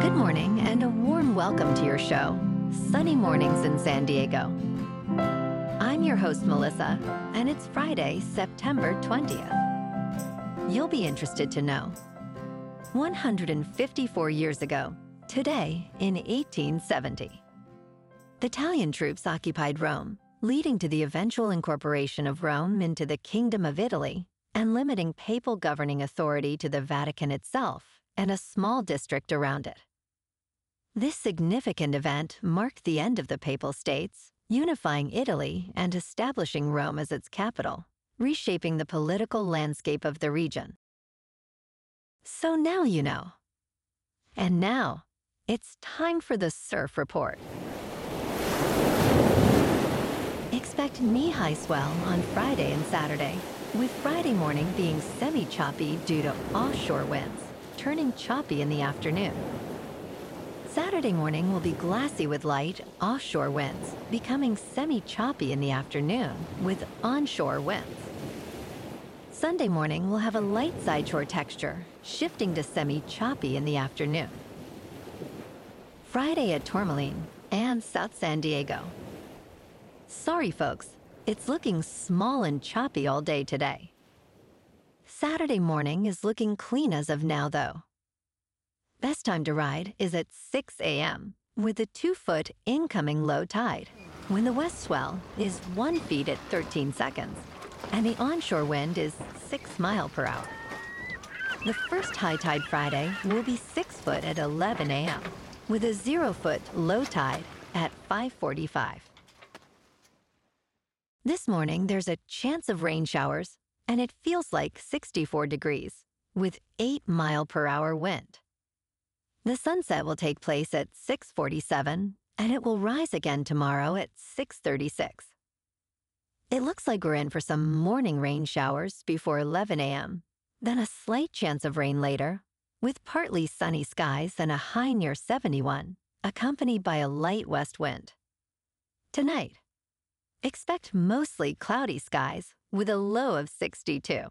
Good morning and a warm welcome to your show, Sunny Mornings in San Diego. I'm your host, Melissa, and it's Friday, September 20th. You'll be interested to know. 154 years ago, today in 1870, the Italian troops occupied Rome, leading to the eventual incorporation of Rome into the Kingdom of Italy and limiting papal governing authority to the Vatican itself and a small district around it. This significant event marked the end of the Papal States, unifying Italy and establishing Rome as its capital, reshaping the political landscape of the region. So now you know. And now, it's time for the Surf Report. Expect knee-high swell on Friday and Saturday, with Friday morning being semi-choppy due to offshore winds, turning choppy in the afternoon. Saturday morning will be glassy with light offshore winds, becoming semi-choppy in the afternoon with onshore winds. Sunday morning will have a light sideshore texture, shifting to semi-choppy in the afternoon. Friday at Tourmaline and South San Diego. Sorry folks, it's looking small and choppy all day today. Saturday morning is looking clean as of now though. Best time to ride is at 6 a.m. with a 2-foot incoming low tide, when the west swell is 1 foot at 13 seconds, and the onshore wind is 6 miles per hour. The first high tide Friday will be 6 foot at 11 a.m., with a 0-foot low tide at 5:45. This morning there's a chance of rain showers, and it feels like 64 degrees, with 8 mile per hour wind. The sunset will take place at 6:47, and it will rise again tomorrow at 6:36. It looks like we're in for some morning rain showers before 11 a.m., then a slight chance of rain later, with partly sunny skies and a high near 71, accompanied by a light west wind. Tonight, expect mostly cloudy skies with a low of 62.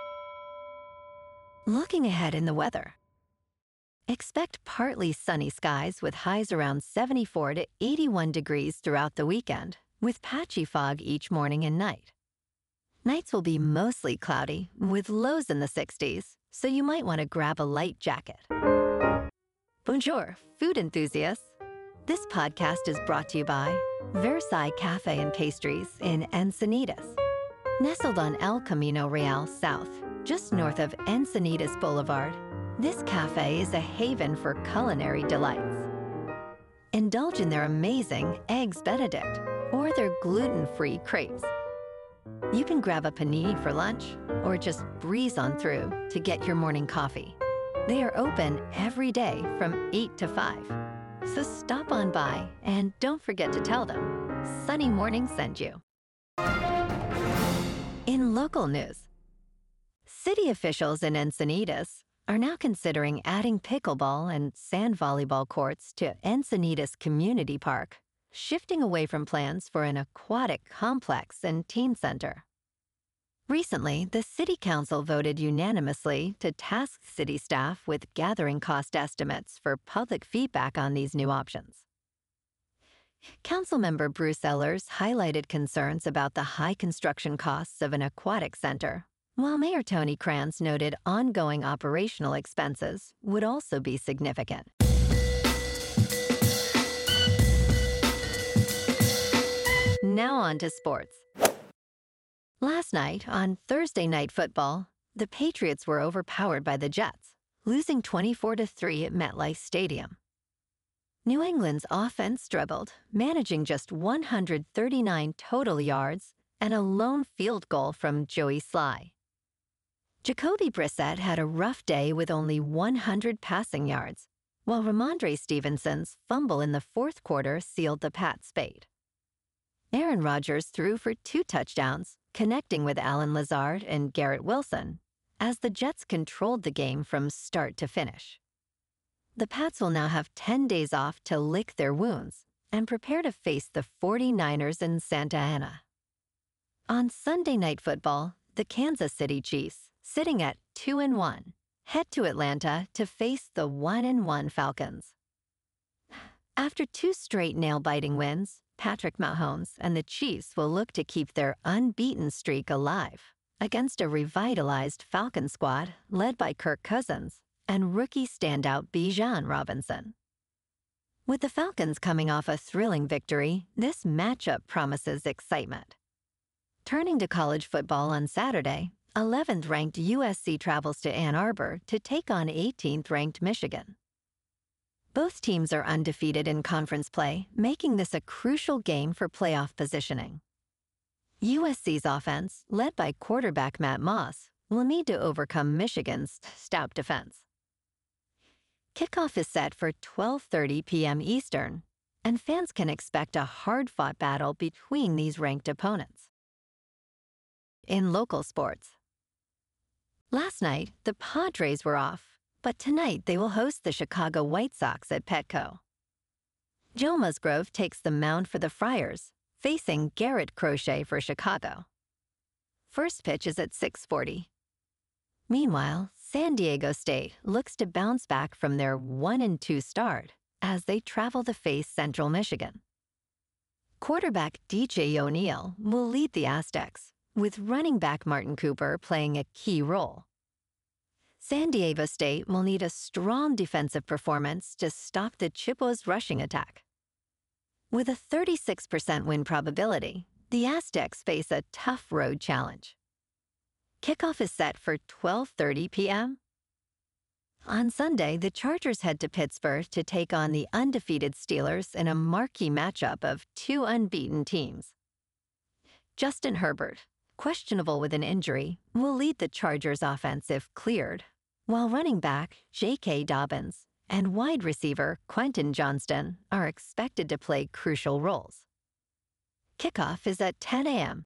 Looking ahead in the weather, expect partly sunny skies with highs around 74 to 81 degrees throughout the weekend, with patchy fog each morning and night. Nights will be mostly cloudy, with lows in the 60s, so you might want to grab a light jacket. Bonjour, food enthusiasts. This podcast is brought to you by Versailles Cafe and Pastries in Encinitas. Nestled on El Camino Real South, just north of Encinitas Boulevard, this cafe is a haven for culinary delights. Indulge in their amazing Eggs Benedict or their gluten-free crepes. You can grab a panini for lunch or just breeze on through to get your morning coffee. They are open every day from 8 to 5. So stop on by and don't forget to tell them Sunny Morning sent you. In local news, city officials in Encinitas are now considering adding pickleball and sand volleyball courts to Encinitas Community Park, shifting away from plans for an aquatic complex and teen center. Recently, the City Council voted unanimously to task city staff with gathering cost estimates for public feedback on these new options. Councilmember Bruce Ellers highlighted concerns about the high construction costs of an aquatic center, while Mayor Tony Kranz noted ongoing operational expenses would also be significant. Now on to sports. Last night, on Thursday Night Football, the Patriots were overpowered by the Jets, losing 24-3 at MetLife Stadium. New England's offense struggled, managing just 139 total yards and a lone field goal from Joey Sly. Jacoby Brissett had a rough day with only 100 passing yards, while Ramondre Stevenson's fumble in the fourth quarter sealed the Pats' fate. Aaron Rodgers threw for 2 touchdowns, connecting with Allen Lazard and Garrett Wilson, as the Jets controlled the game from start to finish. The Pats will now have 10 days off to lick their wounds and prepare to face the 49ers in Santa Ana. On Sunday Night Football, the Kansas City Chiefs, sitting at 2-1, head to Atlanta to face the 1-1 Falcons. After 2 straight nail-biting wins, Patrick Mahomes and the Chiefs will look to keep their unbeaten streak alive against a revitalized Falcon squad led by Kirk Cousins and rookie standout Bijan Robinson. With the Falcons coming off a thrilling victory, this matchup promises excitement. Turning to college football on Saturday, 11th-ranked USC travels to Ann Arbor to take on 18th-ranked Michigan. Both teams are undefeated in conference play, making this a crucial game for playoff positioning. USC's offense, led by quarterback Matt Moss, will need to overcome Michigan's stout defense. Kickoff is set for 12:30 p.m. Eastern, and fans can expect a hard-fought battle between these ranked opponents. In local sports, last night, the Padres were off, but tonight they will host the Chicago White Sox at Petco. Joe Musgrove takes the mound for the Friars, facing Garrett Crochet for Chicago. First pitch is at 6:40. Meanwhile, San Diego State looks to bounce back from their 1-2 start as they travel to face Central Michigan. Quarterback DJ O'Neal will lead the Aztecs, with running back Martin Cooper playing a key role. San Diego State will need a strong defensive performance to stop the Chippewas' rushing attack. With a 36% win probability, the Aztecs face a tough road challenge. Kickoff is set for 12:30 p.m. On Sunday, the Chargers head to Pittsburgh to take on the undefeated Steelers in a marquee matchup of 2 unbeaten teams. Justin Herbert, questionable with an injury, will lead the Chargers' offense if cleared, while running back J.K. Dobbins and wide receiver Quentin Johnston are expected to play crucial roles. Kickoff is at 10 a.m.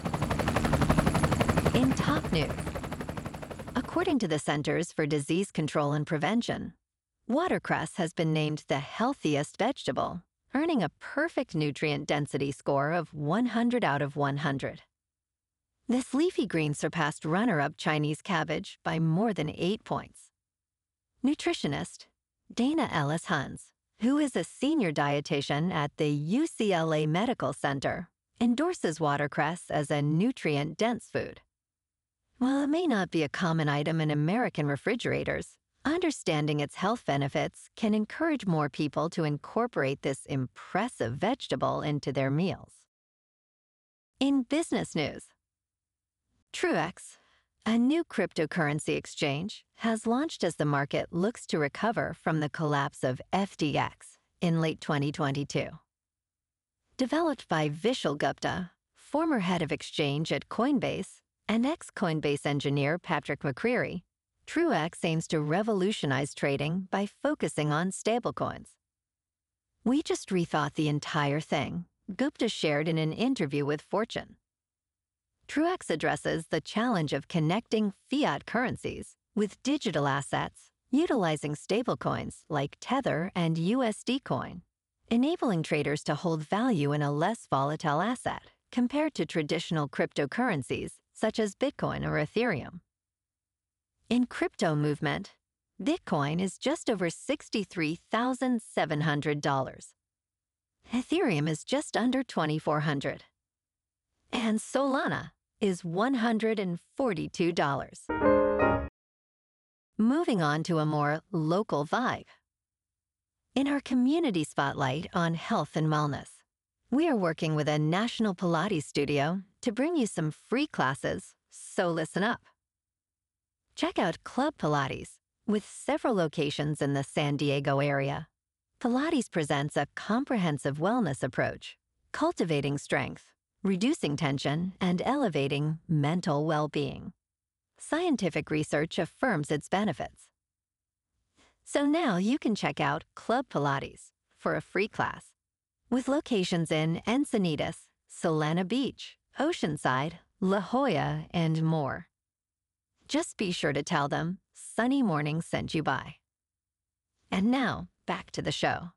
In top news, according to the Centers for Disease Control and Prevention, watercress has been named the healthiest vegetable, earning a perfect nutrient density score of 100 out of 100. This leafy green surpassed runner-up Chinese cabbage by more than 8 points. Nutritionist Dana Ellis Huns, who is a senior dietitian at the UCLA Medical Center, endorses watercress as a nutrient-dense food. While it may not be a common item in American refrigerators, understanding its health benefits can encourage more people to incorporate this impressive vegetable into their meals. In business news, Truex, a new cryptocurrency exchange, has launched as the market looks to recover from the collapse of FTX in late 2022. Developed by Vishal Gupta, former head of exchange at Coinbase, and ex-Coinbase engineer Patrick McCreary, Truex aims to revolutionize trading by focusing on stablecoins. "We just rethought the entire thing," Gupta shared in an interview with Fortune. Truex addresses the challenge of connecting fiat currencies with digital assets, utilizing stablecoins like Tether and USD Coin, enabling traders to hold value in a less volatile asset compared to traditional cryptocurrencies such as Bitcoin or Ethereum. In crypto movement, Bitcoin is just over $63,700. Ethereum is just under $2,400. And Solana is $142. Moving on to a more local vibe. In our community spotlight on health and wellness, we are working with a national Pilates studio to bring you some free classes, so listen up. Check out Club Pilates, with several locations in the San Diego area. Pilates presents a comprehensive wellness approach, cultivating strength, reducing tension, and elevating mental well-being. Scientific research affirms its benefits. So now you can check out Club Pilates for a free class, with locations in Encinitas, Solana Beach, Oceanside, La Jolla, and more. Just be sure to tell them Sunny Morning sent you by. And now, back to the show.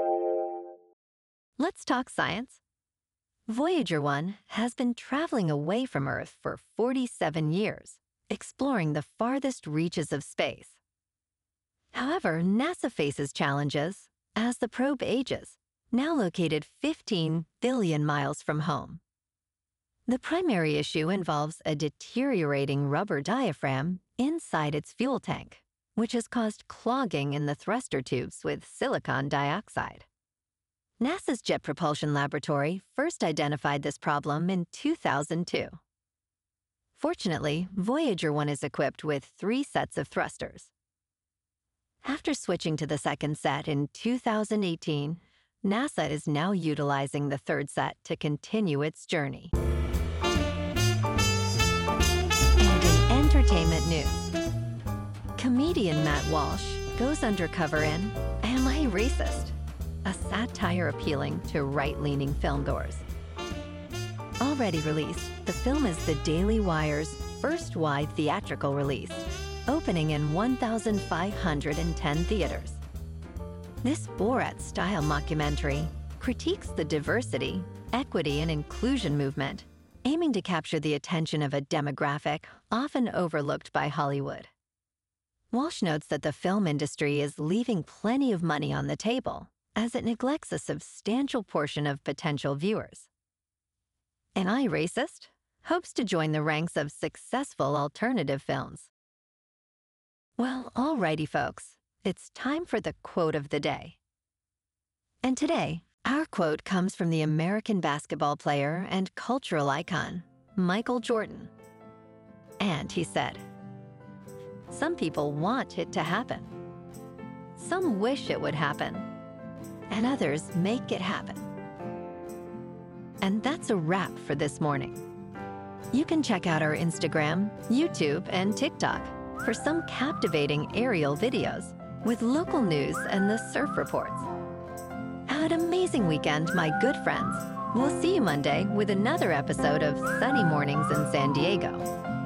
Let's talk science. Voyager 1 has been traveling away from Earth for 47 years, exploring the farthest reaches of space. However, NASA faces challenges, as the probe ages, now located 15 billion miles from home. The primary issue involves a deteriorating rubber diaphragm inside its fuel tank, which has caused clogging in the thruster tubes with silicon dioxide. NASA's Jet Propulsion Laboratory first identified this problem in 2002. Fortunately, Voyager 1 is equipped with 3 sets of thrusters. After switching to the second set in 2018, NASA is now utilizing the third set to continue its journey. And in entertainment news, comedian Matt Walsh goes undercover in Am I Racist?, a satire appealing to right-leaning filmgoers. Already released, the film is the Daily Wire's first wide theatrical release, opening in 1,510 theaters. This Borat-style mockumentary critiques the diversity, equity, and inclusion movement, aiming to capture the attention of a demographic often overlooked by Hollywood. Walsh notes that the film industry is leaving plenty of money on the table, as it neglects a substantial portion of potential viewers. Am I Racist? Hopes to join the ranks of successful alternative films. Well, alrighty, folks, it's time for the quote of the day. And today, our quote comes from the American basketball player and cultural icon, Michael Jordan. And he said, "Some people want it to happen. Some wish it would happen. And others make it happen." And that's a wrap for this morning. You can check out our Instagram, YouTube, and TikTok for some captivating aerial videos with local news and the surf reports. Have an amazing weekend, my good friends. We'll see you Monday with another episode of Sunny Mornings in San Diego.